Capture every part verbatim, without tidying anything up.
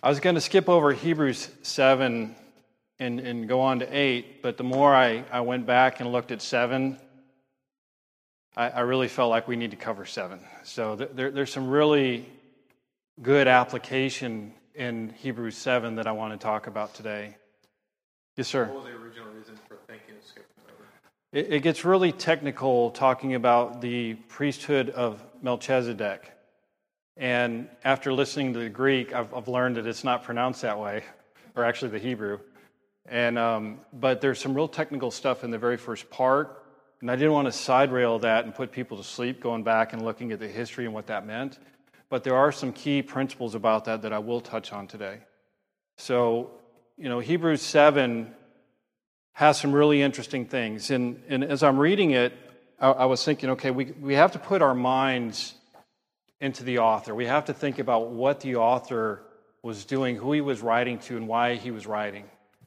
I was going to skip over Hebrews seven and, and go on to eight, but the more I, I went back and looked at seven, I, I really felt like we need to cover seven. So th- there, there's some really good application in Hebrews seven that I want to talk about today. Yes, sir? What was the original reason for thinking of skipping over? It, it gets really technical talking about the priesthood of Melchizedek. And after listening to the Greek, I've, I've learned that it's not pronounced that way, or actually the Hebrew. And um, but there's some real technical stuff in the very first part, and I didn't want to side rail that and put people to sleep going back and looking at the history and what that meant. But there are some key principles about that that I will touch on today. So, you know, Hebrews seven has some really interesting things. And, and as I'm reading it, I, I was thinking, okay, we, we have to put our minds into the author. We have to think about what the author was doing, who he was writing to, and why he was writing.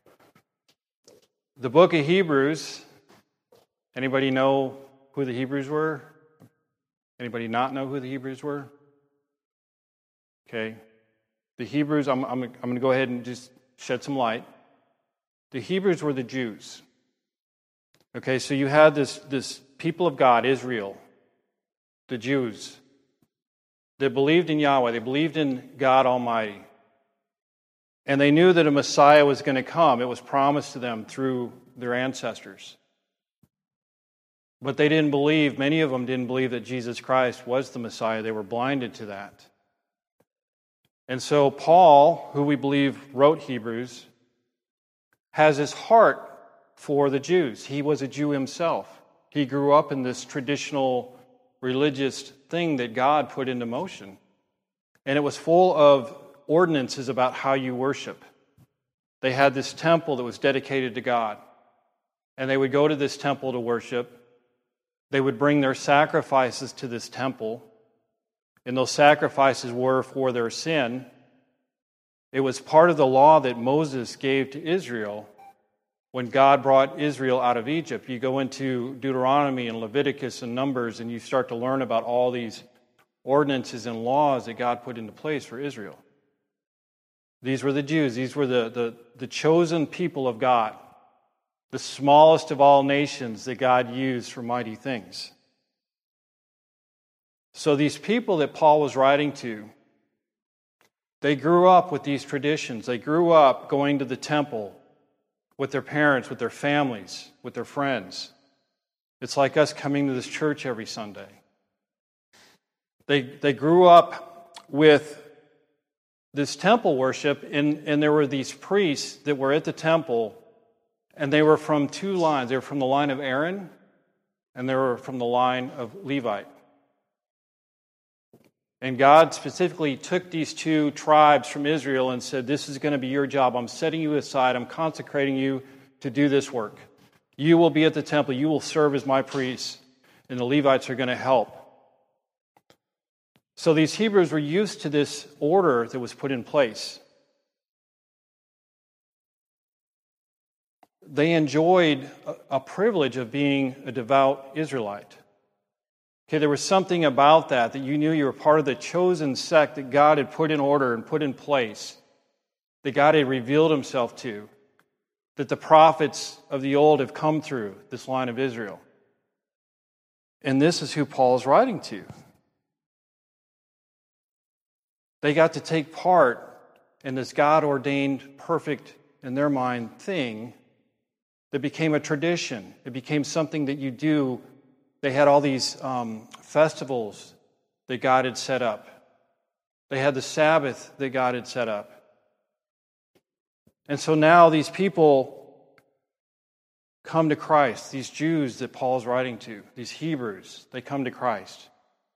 The book of Hebrews, anybody know who the Hebrews were? Anybody not know who the Hebrews were? Okay. The Hebrews, I'm, I'm, I'm going to go ahead and just shed some light. The Hebrews were the Jews. Okay, so you had this, this people of God, Israel, the Jews, that believed in Yahweh. They believed in God Almighty. And they knew that a Messiah was going to come. It was promised to them through their ancestors. But they didn't believe, many of them didn't believe that Jesus Christ was the Messiah. They were blinded to that. And so Paul, who we believe wrote Hebrews, has his heart for the Jews. He was a Jew himself. He grew up in this traditional religious thing that God put into motion. And it was full of ordinances about how you worship. They had this temple that was dedicated to God. And they would go to this temple to worship. They would bring their sacrifices to this temple. And those sacrifices were for their sin. It was part of the law that Moses gave to Israel when God brought Israel out of Egypt. You go into Deuteronomy and Leviticus and Numbers, and you start to learn about all these ordinances and laws that God put into place for Israel. These were the Jews. These were the, the, the chosen people of God, the smallest of all nations that God used for mighty things. So these people that Paul was writing to, they grew up with these traditions. They grew up going to the temple with their parents, with their families, with their friends. It's like us coming to this church every Sunday. They, they grew up with this temple worship, and, and there were these priests that were at the temple, and they were from two lines. They were from the line of Aaron, and they were from the line of Levite. And God specifically took these two tribes from Israel and said, this is going to be your job. I'm setting you aside. I'm consecrating you to do this work. You will be at the temple. You will serve as my priests. And the Levites are going to help. So these Hebrews were used to this order that was put in place. They enjoyed a, a privilege of being a devout Israelite. Okay, there was something about that, that you knew you were part of the chosen sect that God had put in order and put in place, that God had revealed himself to, that the prophets of the old have come through this line of Israel. And this is who Paul is writing to. They got to take part in this God-ordained, perfect, in their mind, thing that became a tradition. It became something that you do. They had all these um, festivals that God had set up. They had the Sabbath that God had set up. And so now these people come to Christ. These Jews that Paul's writing to, these Hebrews, they come to Christ.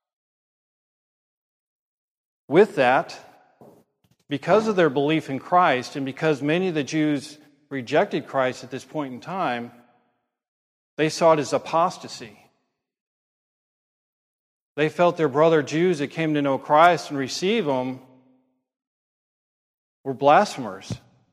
With that, because of their belief in Christ, and because many of the Jews rejected Christ at this point in time, they saw it as apostasy. They felt their brother Jews that came to know Christ and receive him were blasphemers.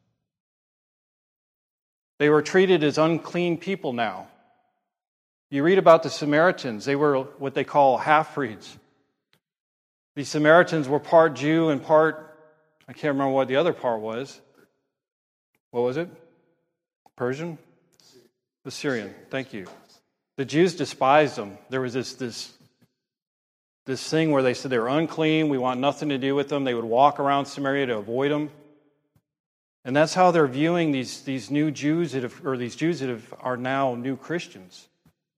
They were treated as unclean people now. You read about the Samaritans. They were what they call half-breeds. The Samaritans were part Jew and part I can't remember what the other part was. What was it? Persian? Assyrian. Thank you. The Jews despised them. There was this this this thing where they said they were unclean. We want nothing to do with them. They would walk around Samaria to avoid them. And that's how they're viewing these, these new Jews that have, or these Jews that have, are now new Christians.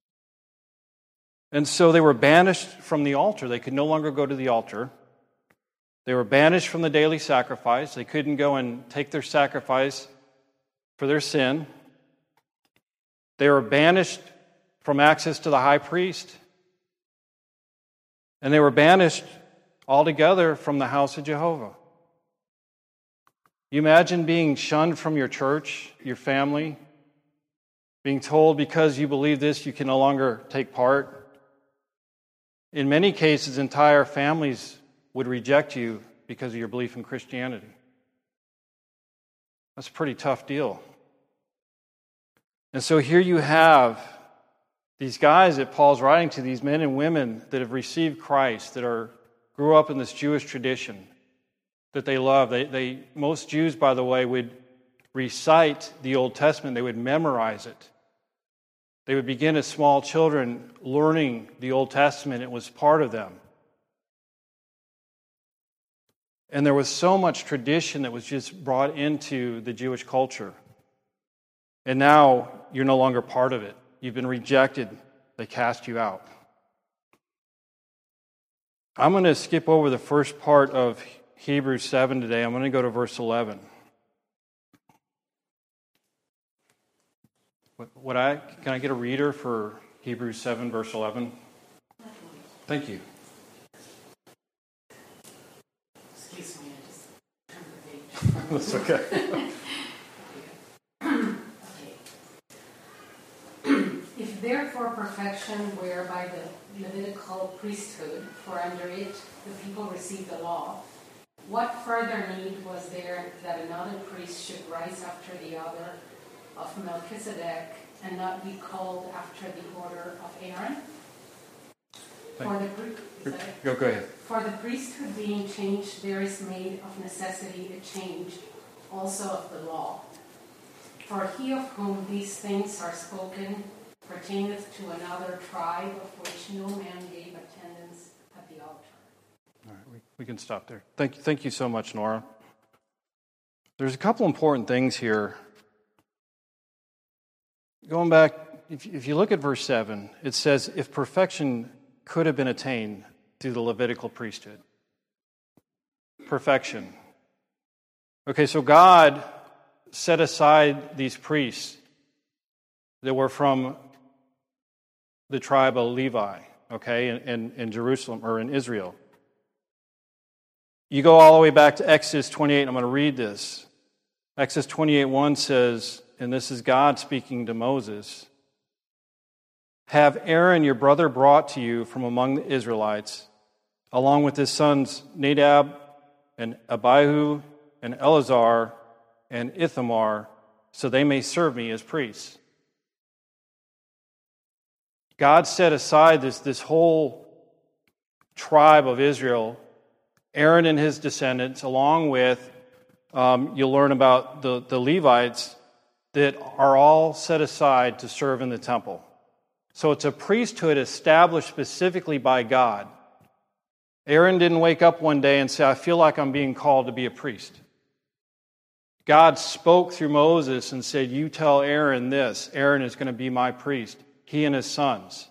And so they were banished from the altar. They could no longer go to the altar. They were banished from the daily sacrifice. They couldn't go and take their sacrifice for their sin. They were banished from access to the high priest. And they were banished altogether from the house of Jehovah. You imagine being shunned from your church, your family, being told because you believe this, you can no longer take part. In many cases, entire families would reject you because of your belief in Christianity. That's a pretty tough deal. And so here you have these guys that Paul's writing to, these men and women that have received Christ, that are grew up in this Jewish tradition that they love. They, they, most Jews, by the way, would recite the Old Testament. They would memorize it. They would begin as small children learning the Old Testament. It was part of them. And there was so much tradition that was just brought into the Jewish culture. And now you're no longer part of it. You've been rejected. They cast you out. I'm going to skip over the first part of Hebrews seven today. I'm going to go to verse eleven. What I can I get a reader for Hebrews seven, verse eleven? Thank you. Excuse me, I just turned the page. That's okay. If therefore perfection were by the Levitical priesthood, for under it the people received the law, what further need was there that another priest should rise after the other of Melchizedek and not be called after the order of Aaron? For the, go, go ahead. For the priesthood being changed, there is made of necessity a change also of the law. For he of whom these things are spoken pertaineth to another tribe of which no man gave attendance at the altar. All right, we, we can stop there. Thank you, thank you so much, Nora. There's a couple important things here. Going back, if, if you look at verse seven, it says, if perfection could have been attained through the Levitical priesthood. Perfection. Okay, so God set aside these priests that were from the tribe of Levi, okay, in, in, in Jerusalem or in Israel. You go all the way back to Exodus twenty-eight, I'm going to read this. Exodus twenty-eight one says, and this is God speaking to Moses, have Aaron your brother brought to you from among the Israelites, along with his sons Nadab and Abihu and Eleazar and Ithamar, so they may serve me as priests. God set aside this, this whole tribe of Israel, Aaron and his descendants, along with, um, you'll learn about the, the Levites, that are all set aside to serve in the temple. So it's a priesthood established specifically by God. Aaron didn't wake up one day and say, I feel like I'm being called to be a priest. God spoke through Moses and said, you tell Aaron this. Aaron is going to be my priest. He and his sons.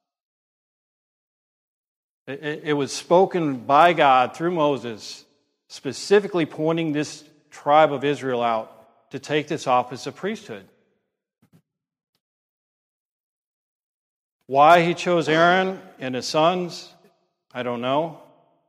It, it was spoken by God through Moses, specifically pointing this tribe of Israel out to take this office of priesthood. Why he chose Aaron and his sons, I don't know.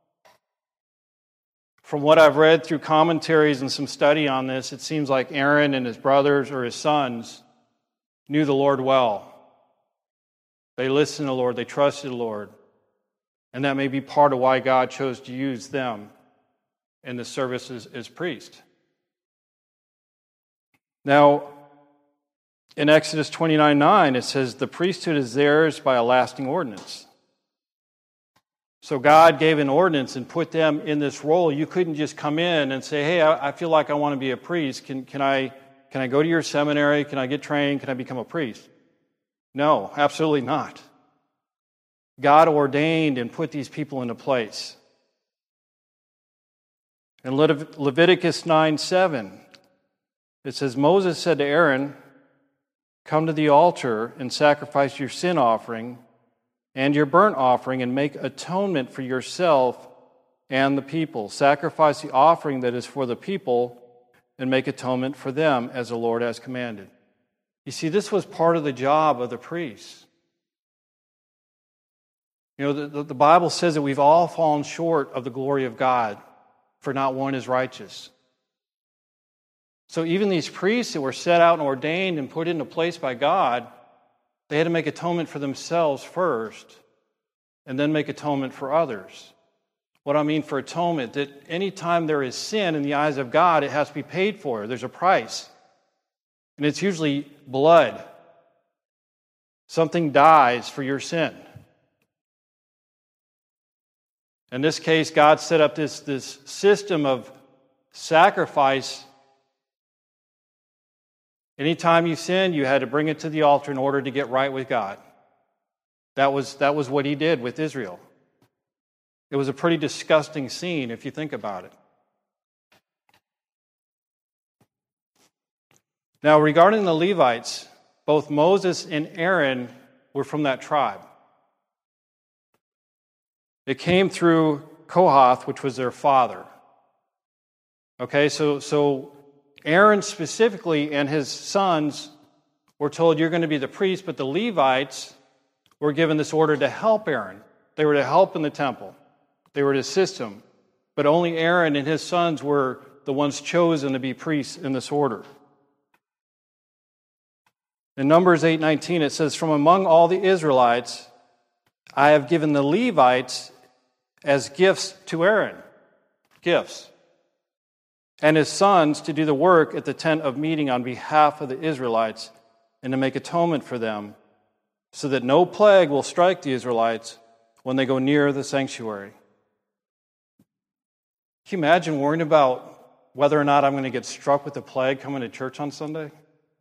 From what I've read through commentaries and some study on this, it seems like Aaron and his brothers or his sons knew the Lord well. They listened to the Lord. They trusted the Lord. And that may be part of why God chose to use them in the service as, as priest. Now, in Exodus twenty-nine nine, it says, the priesthood is theirs by a lasting ordinance. So God gave an ordinance and put them in this role. You couldn't just come in and say, hey, I, I feel like I want to be a priest. Can, can I, can I go to your seminary? Can I get trained? Can I become a priest? No, absolutely not. God ordained and put these people into place. In Levit- Leviticus nine seven, it says, Moses said to Aaron, come to the altar and sacrifice your sin offering and your burnt offering and make atonement for yourself and the people. Sacrifice the offering that is for the people and make atonement for them as the Lord has commanded. You see, this was part of the job of the priests. You know, the, the Bible says that we've all fallen short of the glory of God, for not one is righteous. So even these priests that were set out and ordained and put into place by God, they had to make atonement for themselves first, and then make atonement for others. What I mean for atonement, that any time there is sin in the eyes of God, it has to be paid for. There's a price. And it's usually blood. Something dies for your sin. In this case, God set up this, this system of sacrifice. Anytime you sinned, you had to bring it to the altar in order to get right with God. That was, that was what he did with Israel. It was a pretty disgusting scene if you think about it. Now, regarding the Levites, both Moses and Aaron were from that tribe. It came through Kohath, which was their father. Okay, so, so Aaron specifically and his sons were told, you're going to be the priest, but the Levites were given this order to help Aaron. They were to help in the temple. They were to assist him. But only Aaron and his sons were the ones chosen to be priests in this order. In Numbers eight nineteen, it says, from among all the Israelites, I have given the Levites as gifts to Aaron. Gifts. And his sons to do the work at the tent of meeting on behalf of the Israelites and to make atonement for them, so that no plague will strike the Israelites when they go near the sanctuary. Can you imagine worrying about whether or not I'm going to get struck with a plague coming to church on Sunday?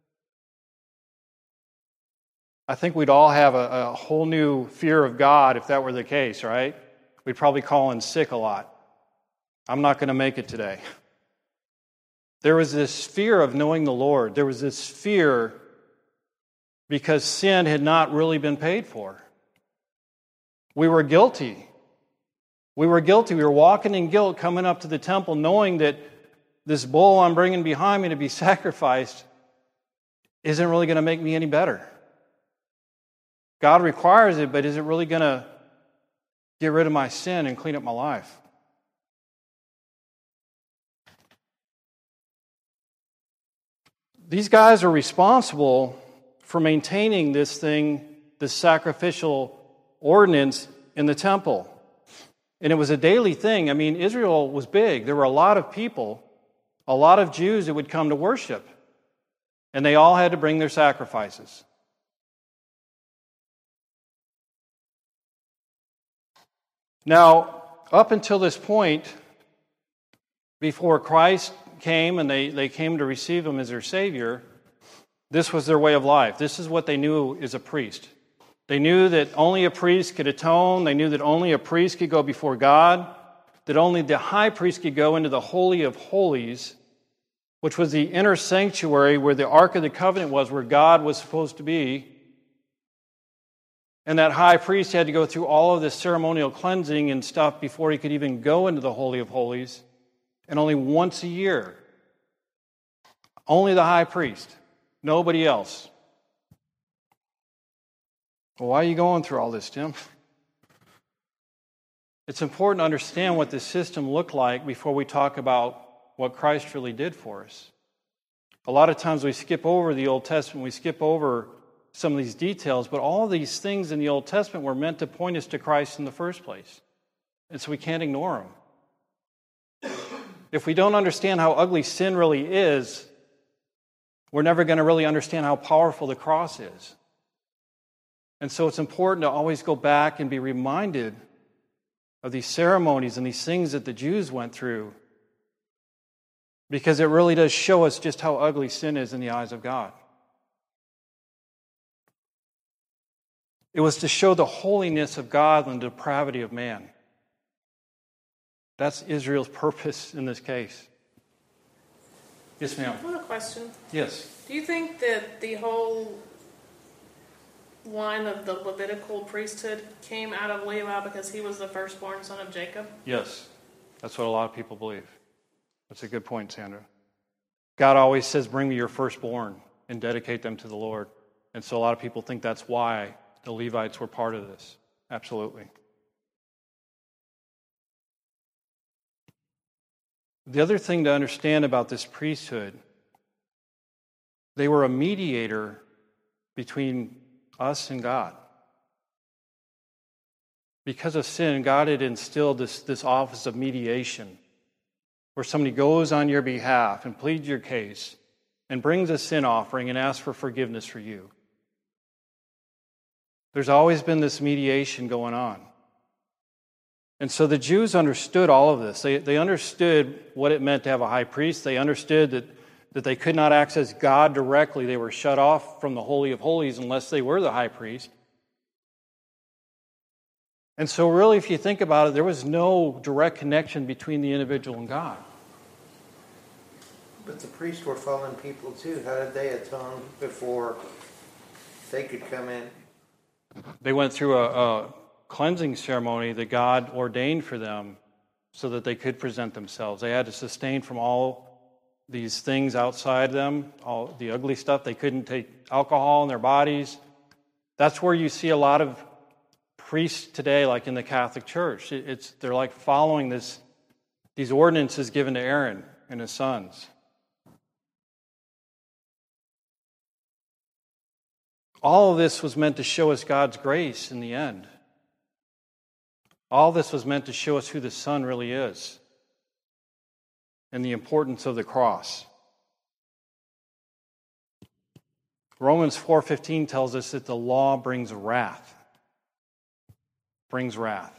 I think we'd all have a, a whole new fear of God if that were the case, right? We'd probably call in sick a lot. I'm not going to make it today. There was this fear of knowing the Lord. There was this fear because sin had not really been paid for. We were guilty. We were guilty. We were walking in guilt coming up to the temple knowing that this bull I'm bringing behind me to be sacrificed isn't really going to make me any better. God requires it, but is it really going to get rid of my sin and clean up my life? These guys are responsible for maintaining this thing, this sacrificial ordinance in the temple. And it was a daily thing. I mean, Israel was big. There were a lot of people, a lot of Jews that would come to worship. And they all had to bring their sacrifices. Now, up until this point, before Christ came and they, they came to receive him as their Savior, this was their way of life. This is what they knew as a priest. They knew that only a priest could atone. They knew that only a priest could go before God, that only the high priest could go into the Holy of Holies, which was the inner sanctuary where the Ark of the Covenant was, where God was supposed to be. And that high priest had to go through all of this ceremonial cleansing and stuff before he could even go into the Holy of Holies. And only once a year. Only the high priest. Nobody else. Well, why are you going through all this, Tim? It's important to understand what this system looked like before we talk about what Christ really did for us. A lot of times we skip over the Old Testament, we skip over some of these details, but all of these things in the Old Testament were meant to point us to Christ in the first place. And so we can't ignore them. If we don't understand how ugly sin really is, we're never going to really understand how powerful the cross is. And so it's important to always go back and be reminded of these ceremonies and these things that the Jews went through, because it really does show us just how ugly sin is in the eyes of God. It was to show the holiness of God and the depravity of man. That's Israel's purpose in this case. Yes, ma'am. I have a question. Yes. Do you think that the whole line of the Levitical priesthood came out of Levi because he was the firstborn son of Jacob? Yes. That's what a lot of people believe. That's a good point, Sandra. God always says, bring me your firstborn and dedicate them to the Lord. And so a lot of people think that's why the Levites were part of this. Absolutely. The other thing to understand about this priesthood, they were a mediator between us and God. Because of sin, God had instilled this, this office of mediation, where somebody goes on your behalf and pleads your case and brings a sin offering and asks for forgiveness for you. There's always been this mediation going on. And so the Jews understood all of this. They, they understood what it meant to have a high priest. They understood that, that they could not access God directly. They were shut off from the Holy of Holies unless they were the high priest. And so really, if you think about it, there was no direct connection between the individual and God. But the priests were fallen people too. How did they atone before they could come in? They went through a, a cleansing ceremony that God ordained for them so that they could present themselves. They had to sustain from all these things outside them, all the ugly stuff. They couldn't take alcohol in their bodies. That's where you see a lot of priests today, like in the Catholic Church. It's they're like following this these ordinances given to Aaron and his sons. All of this was meant to show us God's grace in the end. All this was meant to show us who the Son really is and the importance of the cross. Romans four fifteen tells us that the law brings wrath. Brings wrath.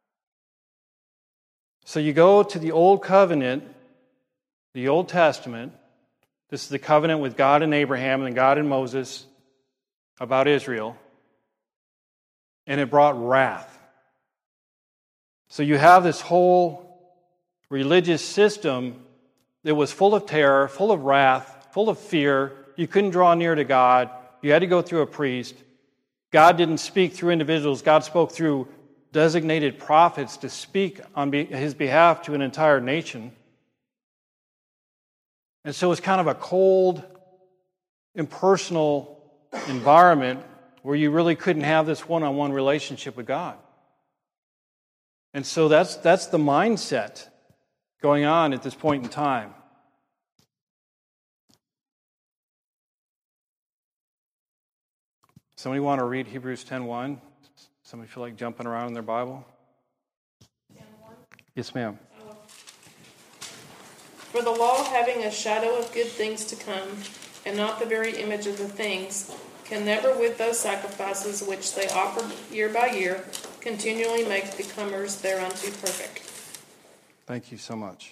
So you go to the Old Covenant, the Old Testament. This is the covenant with God and Abraham and God and Moses about Israel. And it brought wrath. So you have this whole religious system that was full of terror, full of wrath, full of fear. You couldn't draw near to God. You had to go through a priest. God didn't speak through individuals. God spoke through designated prophets to speak on his behalf to an entire nation. And so it's kind of a cold, impersonal environment where you really couldn't have this one-on-one relationship with God. And so that's that's the mindset going on at this point in time. Somebody want to read Hebrews ten one? Somebody feel like jumping around in their Bible? ten one? Yes, ma'am. For the law, having a shadow of good things to come, and not the very image of the things, can never with those sacrifices which they offer year by year continually make the comers thereunto perfect. Thank you so much.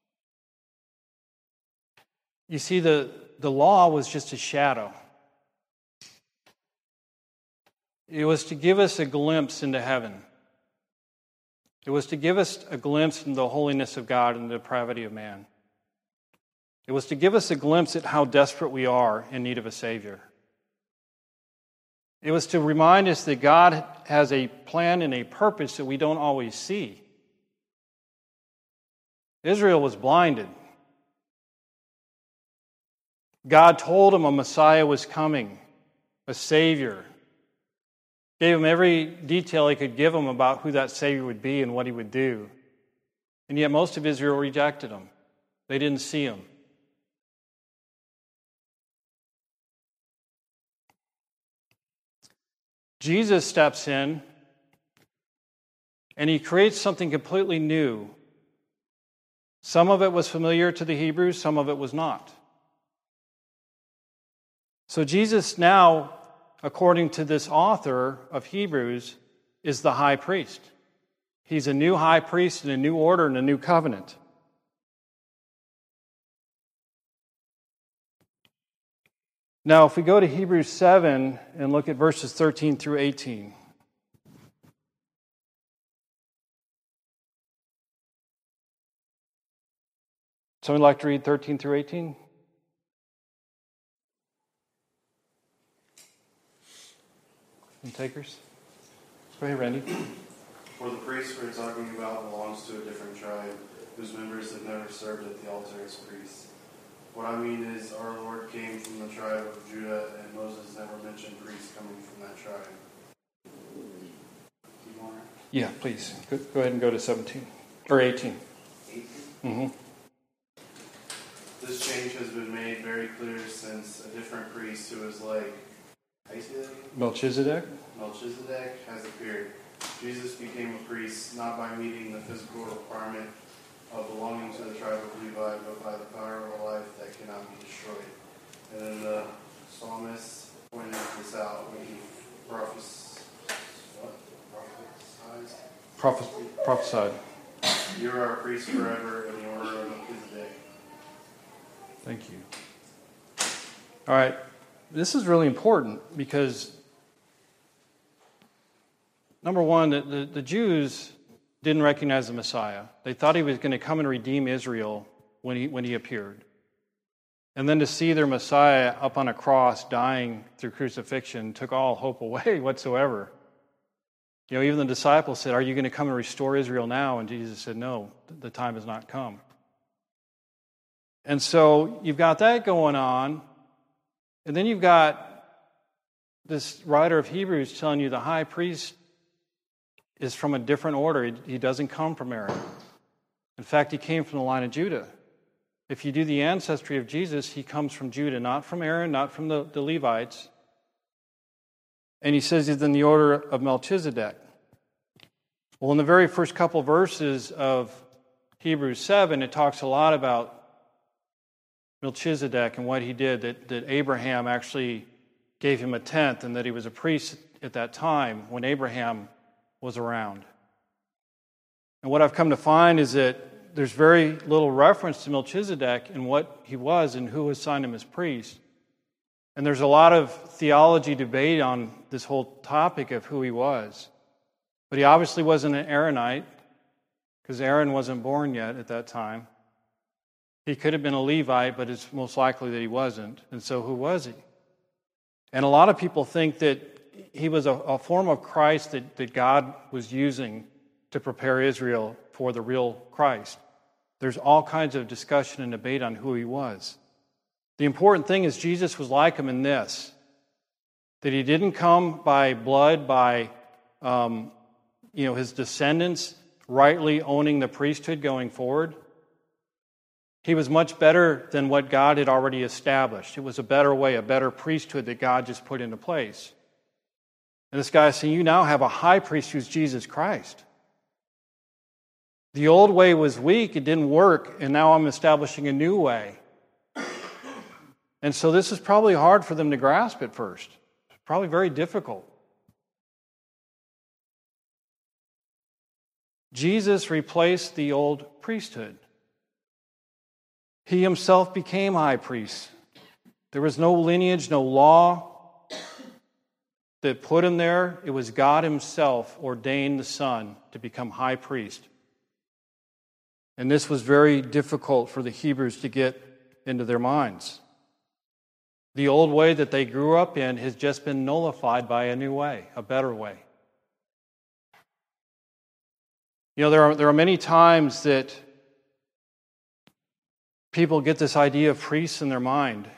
You see, the, the law was just a shadow. It was to give us a glimpse into heaven. It was to give us a glimpse into the holiness of God and the depravity of man. It was to give us a glimpse at how desperate we are in need of a Savior. It was to remind us that God has a plan and a purpose that we don't always see. Israel was blinded. God told them a Messiah was coming, a Savior. Gave them every detail he could give them about who that Savior would be and what he would do. And yet most of Israel rejected him. They didn't see him. Jesus steps in and he creates something completely new. Some of it was familiar to the Hebrews, some of it was not. So Jesus now, according to this author of Hebrews, is the high priest. He's a new high priest in a new order and a new covenant. Now, if we go to Hebrews seven and look at verses thirteen through eighteen. Someone like to read thirteen through eighteen? Any takers? Go ahead, Randy. For the priest we're talking about belongs to a different tribe, whose members have never served at the altar as priests. What I mean is, our Lord came from the tribe of Judah, and Moses never mentioned priests coming from that tribe. Keep going. Yeah, please. Go, go ahead and go to seventeen. Or eighteen. eighteen? Mm-hmm. This change has been made very clear since a different priest who is like, how do you say that again? Melchizedek? Melchizedek has appeared. Jesus became a priest not by meeting the physical requirement of belonging to the tribe of Levi, but by the power of a life that cannot be destroyed. And then the psalmist pointed this out when he prophes- what? prophesied. Prophes- prophesied. You are a priest forever in the order of Melchizedek. Thank you. All right. This is really important because, number one, the, the, the Jews didn't recognize the Messiah. They thought he was going to come and redeem Israel when he when he appeared. And then to see their Messiah up on a cross dying through crucifixion took all hope away whatsoever. You know, even the disciples said, "Are you going to come and restore Israel now?" And Jesus said, "No, the time has not come." And so you've got that going on. And then you've got this writer of Hebrews telling you the high priest is from a different order. He, he doesn't come from Aaron. In fact, he came from the line of Judah. If you do the ancestry of Jesus, he comes from Judah, not from Aaron, not from the, the Levites. And he says he's in the order of Melchizedek. Well, in the very first couple verses of Hebrews seven, it talks a lot about Melchizedek and what he did, that, that Abraham actually gave him a tenth and that he was a priest at that time when Abraham was around. And what I've come to find is that there's very little reference to Melchizedek and what he was and who assigned him as priest. And there's a lot of theology debate on this whole topic of who he was. But he obviously wasn't an Aaronite because Aaron wasn't born yet at that time. He could have been a Levite, but it's most likely that he wasn't. And so who was he? And a lot of people think that he was a, a form of Christ that, that God was using to prepare Israel for the real Christ. There's all kinds of discussion and debate on who he was. The important thing is Jesus was like him in this, that he didn't come by blood, by um, you know his descendants rightly owning the priesthood going forward. He was much better than what God had already established. It was a better way, a better priesthood that God just put into place. And this guy is saying, you now have a high priest who's Jesus Christ. The old way was weak, it didn't work, and now I'm establishing a new way. And so this is probably hard for them to grasp at first. It's probably very difficult. Jesus replaced the old priesthood. He himself became high priest. There was no lineage, no law that put him there. It was God himself ordained the Son to become high priest. And this was very difficult for the Hebrews to get into their minds. The old way that they grew up in has just been nullified by a new way, a better way. You know, there are, there are many times that people get this idea of priests in their mind.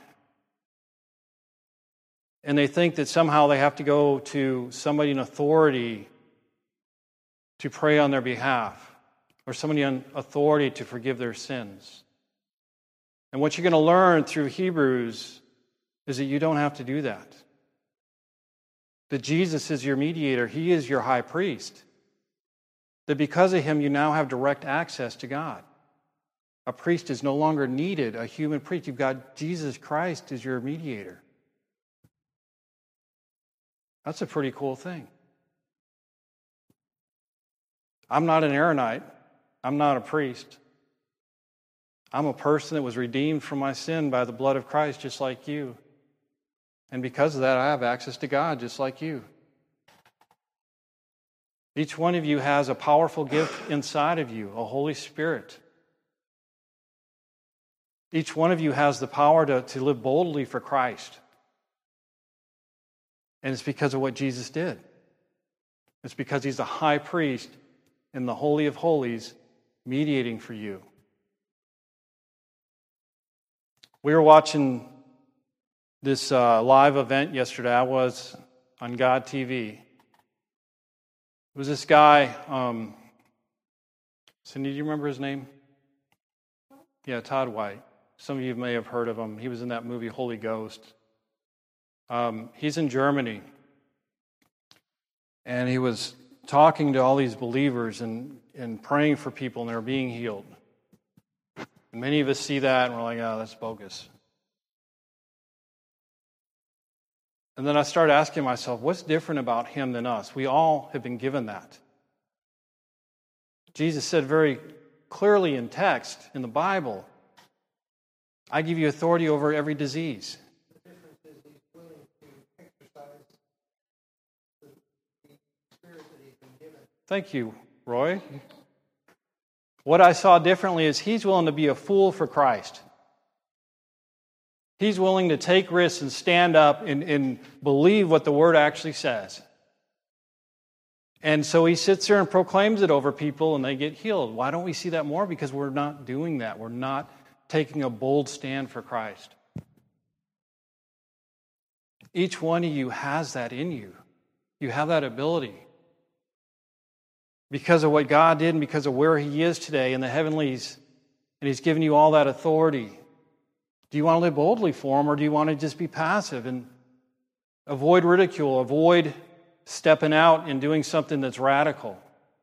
And they think that somehow they have to go to somebody in authority to pray on their behalf, or somebody in authority to forgive their sins. And what you're going to learn through Hebrews is that you don't have to do that. That Jesus is your mediator. He is your high priest. That because of him, you now have direct access to God. A priest is no longer needed, a human priest. You've got Jesus Christ as your mediator. That's a pretty cool thing. I'm not an Aaronite. I'm not a priest. I'm a person that was redeemed from my sin by the blood of Christ, just like you. And because of that, I have access to God, just like you. Each one of you has a powerful gift inside of you, a Holy Spirit. Each one of you has the power to, to live boldly for Christ. And it's because of what Jesus did. It's because he's the high priest in the Holy of Holies, mediating for you. We were watching this uh, live event yesterday. I was on God T V. It was this guy, um, Cindy, do you remember his name? Yeah, Todd White. Some of you may have heard of him. He was in that movie Holy Ghost. Um, he's in Germany. And he was talking to all these believers and, and praying for people, and they're being healed. And many of us see that, and we're like, oh, that's bogus. And then I started asking myself, what's different about him than us? We all have been given that. Jesus said very clearly in text, in the Bible, I give you authority over every disease. The difference is he's willing to exercise the, the spirit that he's been given. Thank you, Roy. What I saw differently is he's willing to be a fool for Christ. He's willing to take risks and stand up and, and believe what the Word actually says. And so he sits there and proclaims it over people and they get healed. Why don't we see that more? Because we're not doing that. We're not taking a bold stand for Christ. Each one of you has that in you. You have that ability. Because of what God did and because of where He is today in the heavenlies, and He's given you all that authority. Do you want to live boldly for Him, or do you want to just be passive and avoid ridicule, avoid stepping out and doing something that's radical?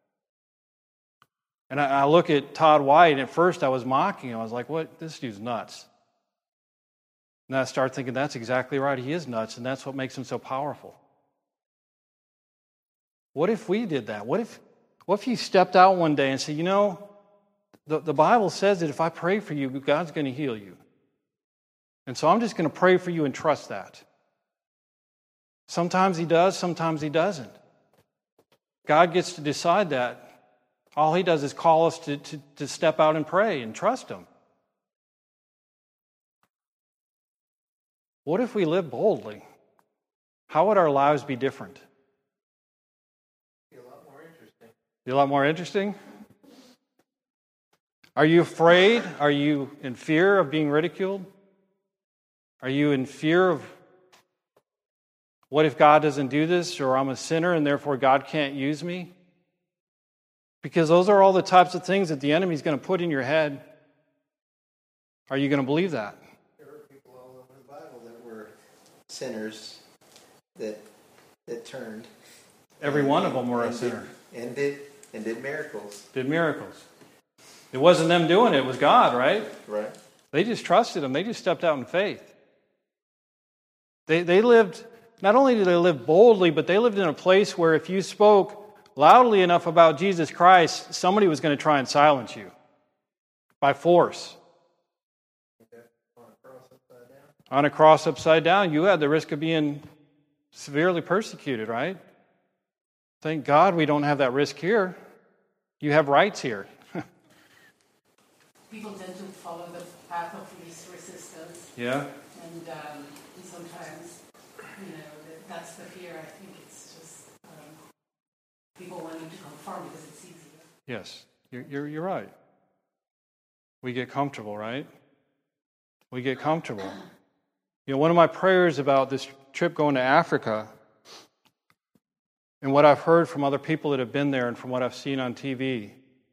And I, I look at Todd White, and at first I was mocking him. I was like, what? This dude's nuts. And I started thinking, that's exactly right. He is nuts, and that's what makes him so powerful. What if we did that? What if, what if you stepped out one day and said, you know, the, the Bible says that if I pray for you, God's going to heal you. And so I'm just going to pray for you and trust that. Sometimes He does, sometimes He doesn't. God gets to decide that. All He does is call us to, to, to step out and pray and trust Him. What if we live boldly? How would our lives be different? Be a lot more interesting. Be a lot more interesting? Are you afraid? Are you in fear of being ridiculed? Are you in fear of what if God doesn't do this, or I'm a sinner and therefore God can't use me? Because those are all the types of things that the enemy's going to put in your head. Are you going to believe that? There were people all over the Bible that were sinners that that turned. Every and, one of them were a and sinner. Did, and did and did miracles. Did miracles. It wasn't them doing it, it was God, right? Right. They just trusted Him. They just stepped out in faith. They they lived, not only did they live boldly, but they lived in a place where if you spoke loudly enough about Jesus Christ, somebody was going to try and silence you by force. On a cross upside down. On a cross upside down, you had the risk of being severely persecuted, right? Thank God we don't have that risk here. You have rights here. People tend to follow the path of least resistance, Yeah. and, um, and sometimes, you know, that- that's the fear. I think it's just um, people wanting to conform because it's easier. Yes, you're, you're, you're right. We get comfortable, right? We get comfortable. You know, one of my prayers about this trip going to Africa, and what I've heard from other people that have been there and from what I've seen on T V,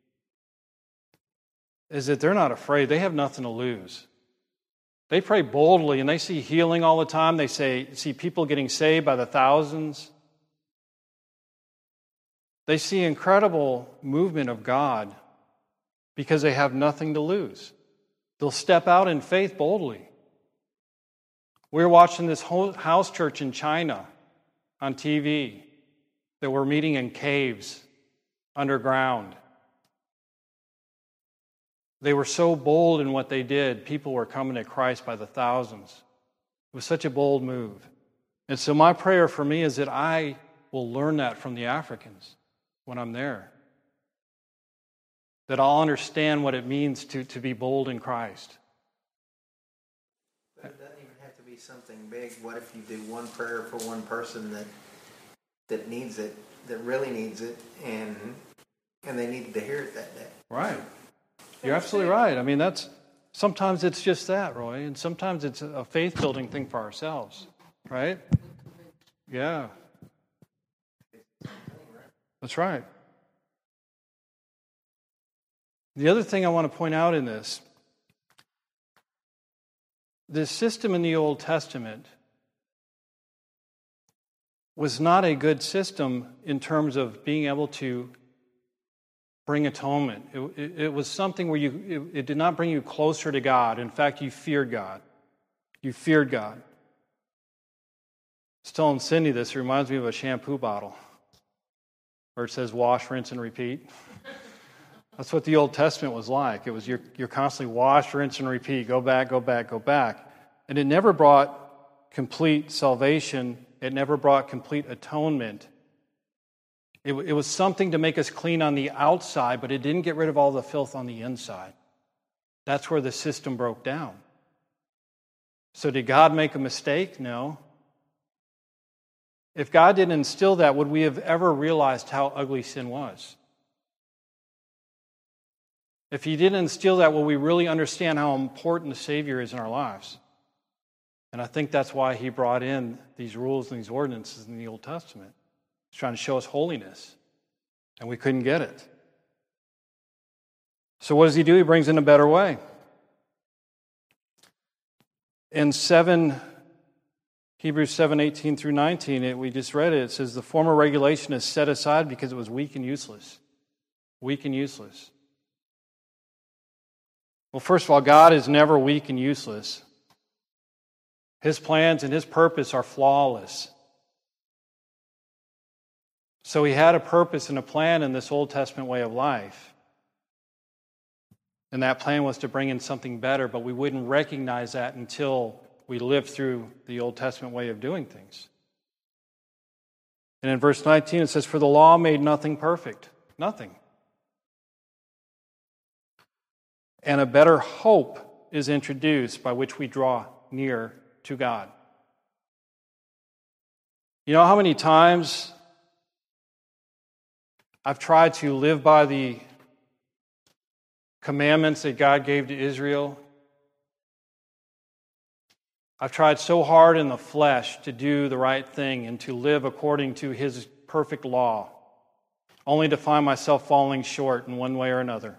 is that they're not afraid. They have nothing to lose. They pray boldly, and they see healing all the time. They say, see people getting saved by the thousands. They see incredible movement of God because they have nothing to lose. They'll step out in faith boldly. We were watching this house church in China on T V that were meeting in caves. underground. They were so bold in what they did, people were coming to Christ by the thousands. It was such a bold move. And so my prayer for me is that I will learn that from the Africans when I'm there. That I'll understand what it means to, to be bold in Christ. But it doesn't even have to be something big. What if you do one prayer for one person that that needs it, that really needs it, and and they needed to hear it that day? Right. You're absolutely right. I mean, that's sometimes it's just that, Roy, and sometimes it's a faith-building thing for ourselves, right? Yeah. That's right. The other thing I want to point out in this, this system in the Old Testament was not a good system in terms of being able to bring atonement. It, it, it was something where you it, it did not bring you closer to God. In fact, you feared God. You feared God. I was telling Cindy this. It reminds me of a shampoo bottle where it says wash, rinse, and repeat. That's what the Old Testament was like. It was you're, you're constantly wash, rinse, and repeat. Go back, go back, go back. And it never brought complete salvation. It never brought complete atonement. It, it was something to make us clean on the outside, but it didn't get rid of all the filth on the inside. That's where the system broke down. So did God make a mistake? No. If God didn't instill that, would we have ever realized how ugly sin was? If He didn't instill that, will we really understand how important the Savior is in our lives? And I think that's why He brought in these rules and these ordinances in the Old Testament. He's trying to show us holiness, and we couldn't get it. So what does He do? He brings in a better way. In seven, Hebrews seven, eighteen through nineteen, it, we just read it, it says, the former regulation is set aside because it was weak and useless. Weak and useless. Well, first of all, God is never weak and useless. His plans and His purpose are flawless. So He had a purpose and a plan in this Old Testament way of life. And that plan was to bring in something better, but we wouldn't recognize that until we lived through the Old Testament way of doing things. And in verse nineteen it says, for the law made nothing perfect. Nothing. And a better hope is introduced by which we draw near to God. You know how many times I've tried to live by the commandments that God gave to Israel? I've tried so hard in the flesh to do the right thing and to live according to His perfect law, only to find myself falling short in one way or another.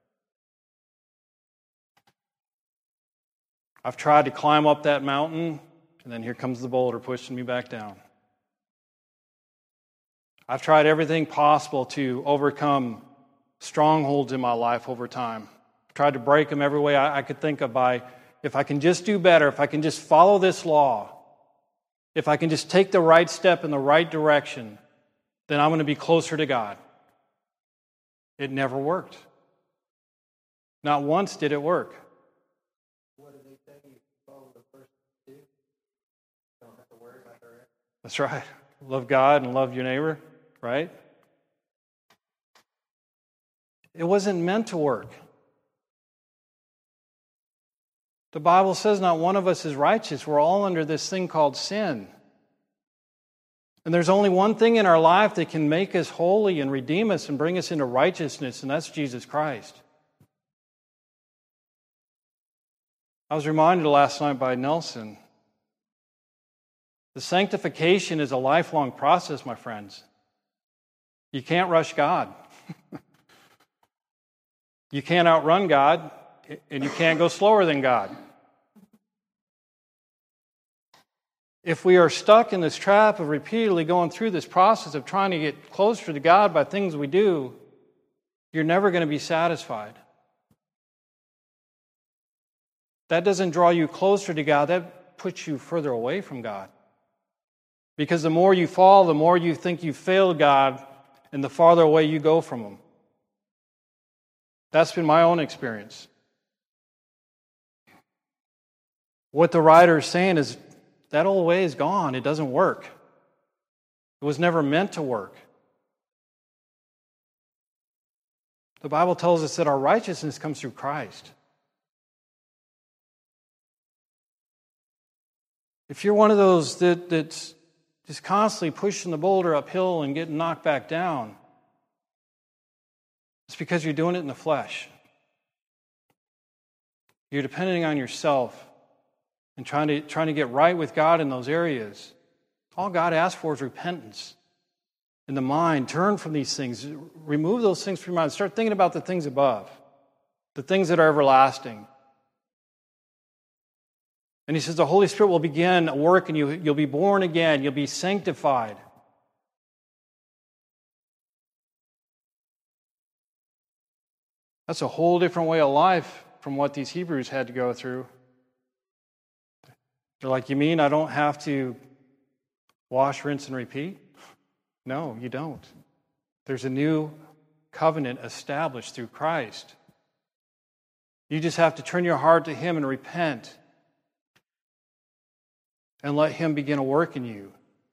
I've tried to climb up that mountain, and then here comes the boulder pushing me back down. I've tried everything possible to overcome strongholds in my life over time. I've tried to break them every way I, I could think of by, if I can just do better, if I can just follow this law, if I can just take the right step in the right direction, then I'm going to be closer to God. It never worked. Not once did it work. That's right. Love God and love your neighbor, right? It wasn't meant to work. The Bible says not one of us is righteous. We're all under this thing called sin. And there's only one thing in our life that can make us holy and redeem us and bring us into righteousness, and that's Jesus Christ. I was reminded last night by Nelson. The sanctification is a lifelong process, my friends. You can't rush God. You can't outrun God, and you can't go slower than God. If we are stuck in this trap of repeatedly going through this process of trying to get closer to God by things we do, you're never going to be satisfied. That doesn't draw you closer to God. That puts you further away from God. Because the more you fall, the more you think you've failed God, and the farther away you go from them. That's been my own experience. What the writer is saying is that old way is gone. It doesn't work. It was never meant to work. The Bible tells us that our righteousness comes through Christ. If you're one of those that, that's just constantly pushing the boulder uphill and getting knocked back down, it's because you're doing it in the flesh. You're depending on yourself and trying to, trying to get right with God in those areas. All God asks for is repentance in the mind. Turn from these things. Remove those things from your mind. Start thinking about the things above, the things that are everlasting. And he says the Holy Spirit will begin a work in you. You'll be born again. You'll be sanctified. That's a whole different way of life from what these Hebrews had to go through. They're like, you mean I don't have to wash, rinse, and repeat? No, you don't. There's a new covenant established through Christ. You just have to turn your heart to Him and repent and let Him begin a work in you.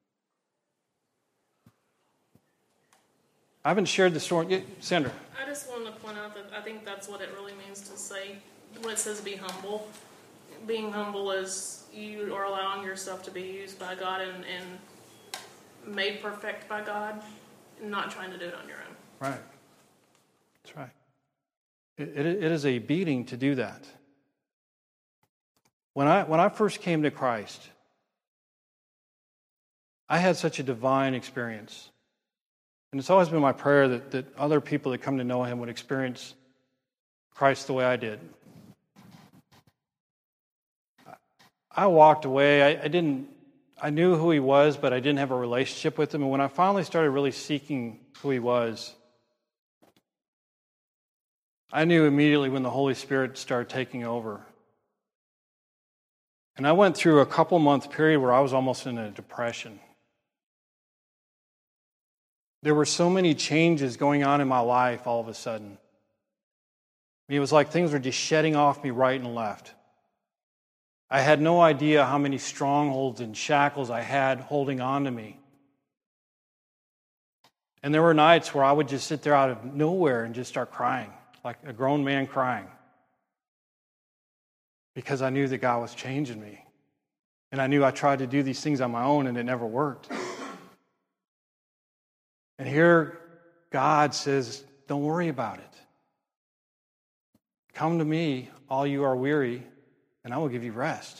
I haven't shared the story. Yeah, Sandra. I just wanted to point out that I think that's what it really means to say, when it says be humble. Being humble is you are allowing yourself to be used by God and, and made perfect by God, and not trying to do it on your own. Right. That's right. It, it, it is a beating to do that. When I when I first came to Christ, I had such a divine experience. And it's always been my prayer that, that other people that come to know Him would experience Christ the way I did. I walked away. I, I didn't. I knew who He was, but I didn't have a relationship with Him. And when I finally started really seeking who He was, I knew immediately when the Holy Spirit started taking over. And I went through a couple month period where I was almost in a depression. There were so many changes going on in my life all of a sudden. I mean, it was like things were just shedding off me right and left. I had no idea how many strongholds and shackles I had holding on to me. And there were nights where I would just sit there out of nowhere and just start crying, like a grown man crying. Because I knew that God was changing me. And I knew I tried to do these things on my own and it never worked. And here God says, don't worry about it. Come to me, all you are weary, and I will give you rest.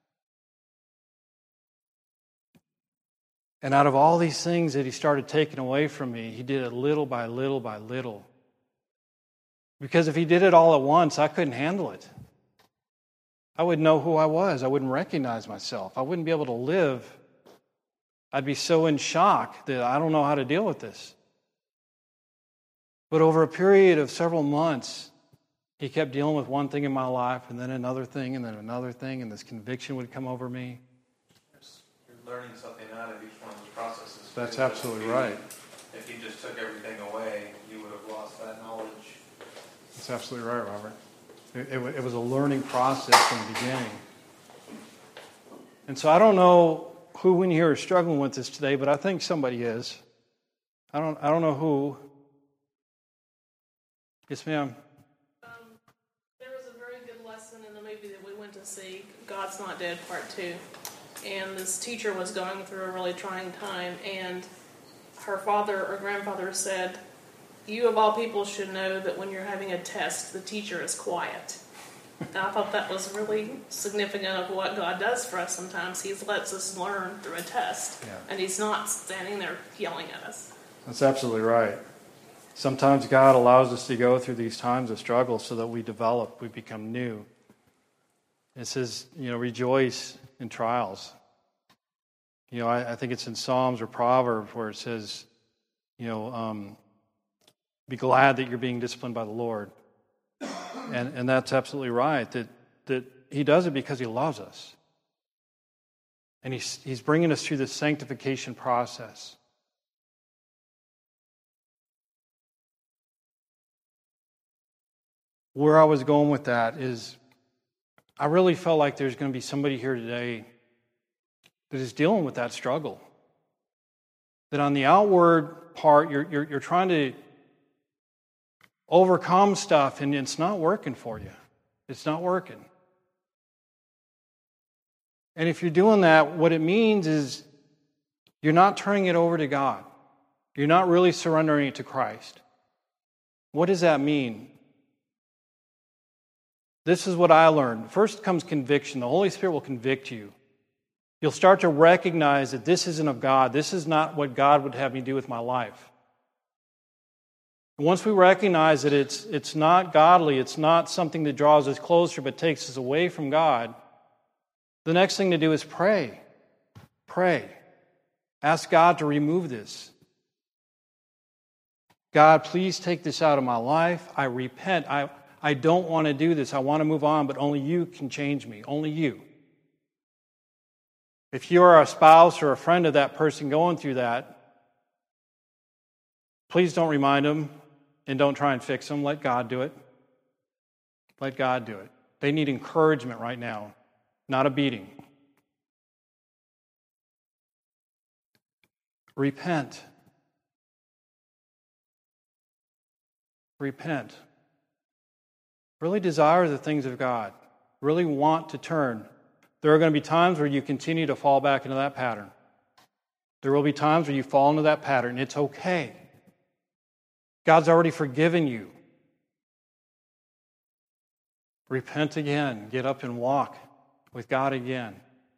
And out of all these things that He started taking away from me, He did it little by little by little. Because if He did it all at once, I couldn't handle it. I wouldn't know who I was. I wouldn't recognize myself. I wouldn't be able to live. I'd be so in shock that I don't know how to deal with this. But over a period of several months, He kept dealing with one thing in my life, and then another thing, and then another thing, and this conviction would come over me. You're learning something out of each one of those processes. That's Because absolutely if you- right. If you just took everything away, you would have lost that knowledge. That's absolutely right, Robert. It, it, it was a learning process from the beginning. And so I don't know who in here is struggling with this today, but I think somebody is. I don't I don't know who. Yes, ma'am. Um, there was a very good lesson in the movie that we went to see, God's Not Dead, Part two. And this teacher was going through a really trying time, and her father or grandfather said, you of all people should know that when you're having a test, the teacher is quiet. And I thought that was really significant of what God does for us sometimes. He lets us learn through a test, Yeah. and He's not standing there yelling at us. That's absolutely right. Sometimes God allows us to go through these times of struggle so that we develop, we become new. It says, you know, rejoice in trials. You know, I, I think it's in Psalms or Proverbs where it says, you know, um, be glad that you're being disciplined by the Lord. And and that's absolutely right, that that He does it because He loves us. And He's, he's bringing us through this sanctification process. where I was going with that is I really felt like there's going to be somebody here today that is dealing with that struggle. That on the outward part, you're, you're, you're trying to overcome stuff and it's not working for you. It's not working. And if you're doing that, what it means is you're not turning it over to God. You're not really surrendering it to Christ. What does that mean? This is what I learned. First comes conviction. The Holy Spirit will convict you. You'll start to recognize that this isn't of God. This is not what God would have me do with my life. And once we recognize that it's, it's not godly, it's not something that draws us closer but takes us away from God, the next thing to do is pray. Pray. Ask God to remove this. God, please take this out of my life. I repent. I, I don't want to do this. I want to move on, but only you can change me. Only you. If you are a spouse or a friend of that person going through that, please don't remind them and don't try and fix them. Let God do it. Let God do it. They need encouragement right now, not a beating. Repent. Repent. Really desire the things of God. Really want to turn. There are going to be times where you continue to fall back into that pattern. There will be times where you fall into that pattern. It's okay. God's already forgiven you. Repent again. Get up and walk with God again.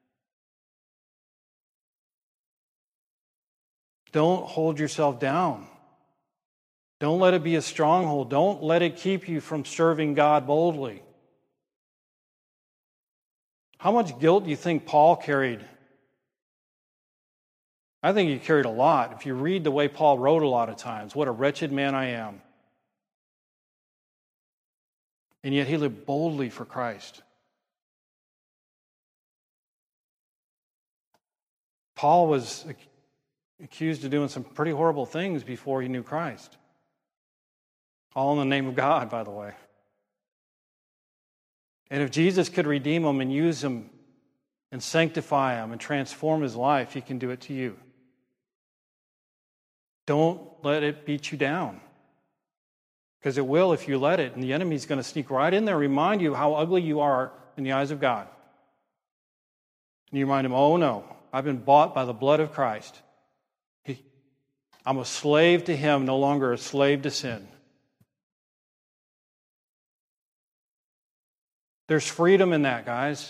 Don't hold yourself down. Don't let it be a stronghold. Don't let it keep you from serving God boldly. How much guilt do you think Paul carried? I think he carried a lot. If you read the way Paul wrote a lot of times, what a wretched man I am. And yet he lived boldly for Christ. Paul was accused of doing some pretty horrible things before he knew Christ. All in the name of God, by the way. And if Jesus could redeem him and use him and sanctify him and transform his life, he can do it to you. Don't let it beat you down. Because it will if you let it. And the enemy's going to sneak right in there, remind you how ugly you are in the eyes of God. And you remind him, oh no, I've been bought by the blood of Christ. He, I'm a slave to him, no longer a slave to sin. There's freedom in that, guys.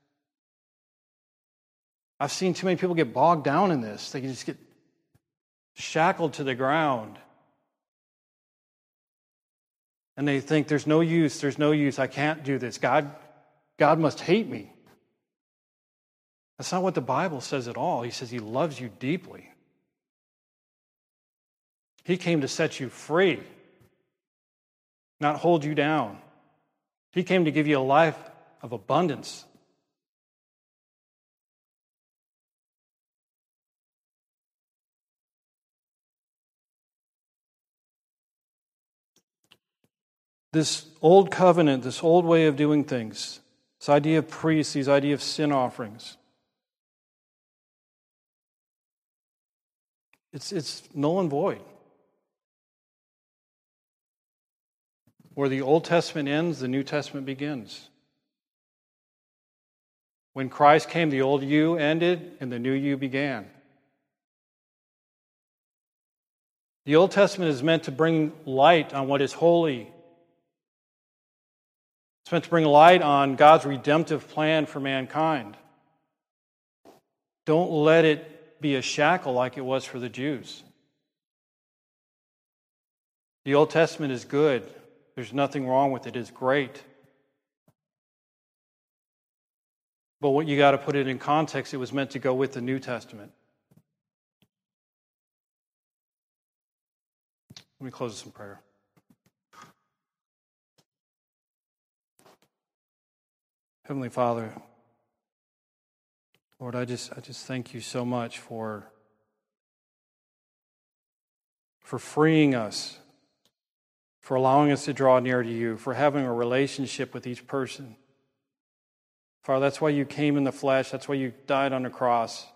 I've seen too many people get bogged down in this. They can just get shackled to the ground. And they think there's no use, there's no use, I can't do this. God, God must hate me. That's not what the Bible says at all. He says he loves you deeply. He came to set you free, not hold you down. He came to give you a life of abundance. This old covenant, this old way of doing things, this idea of priests, this idea of sin offerings, it's, it's null and void. Where the Old Testament ends, the New Testament begins. When Christ came, the old you ended and the new you began. The Old Testament is meant to bring light on what is holy. It's meant to bring light on God's redemptive plan for mankind. Don't let it be a shackle like it was for the Jews. The Old Testament is good. There's nothing wrong with it. It's great. But what you got to put it in context, it was meant to go with the New Testament. Let me close this in prayer. Heavenly Father, Lord, I just I just thank you so much for, for freeing us for allowing us to draw near to you, for having a relationship with each person. Father, that's why you came in the flesh. That's why you died on the cross.